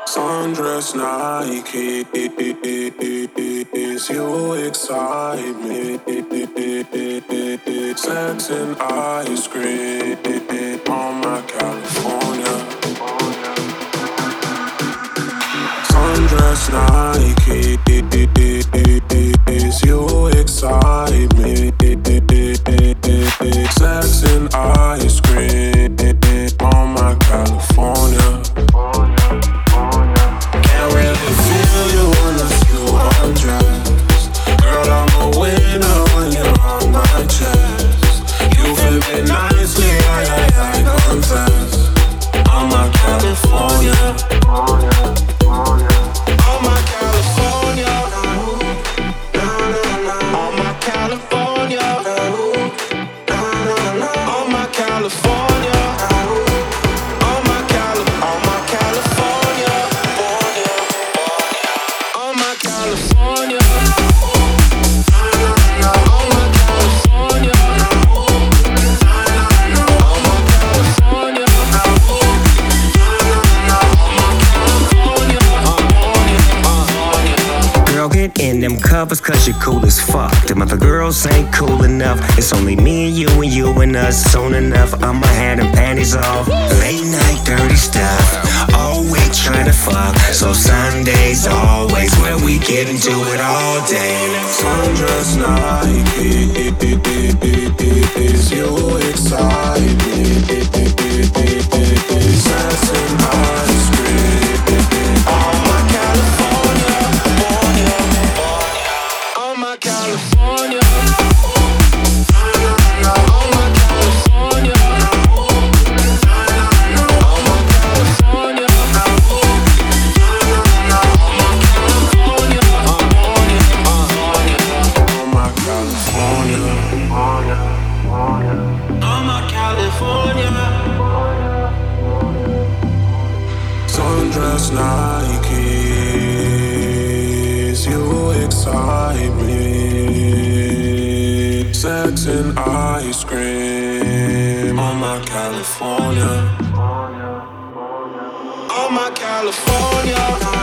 Sundress Nike, you excite me. Sex and ice cream on my California. Sundress Nike, you excite me. Sex and ice cream on my California. Can't really feel you unless you undress. Girl, I'm a winner when you're on my chest. You fit me nicely, I confess. I'm a California. I'm a California. I'm a California. I'm a California. In them covers cause you're cool as fuck. Them other girls ain't cool enough. It's only me and you and us. Soon enough, I'ma have them panties off. Late night dirty stuff, all week trying to fuck. So Sundays always where we get into it all day. Sundress Nike, you excite me. Sex and ice cream on my California. On my California. On my California. On my California. On my California. On my California. Sundress Nikes, you excite me. Sex and ice cream on my California. On my California.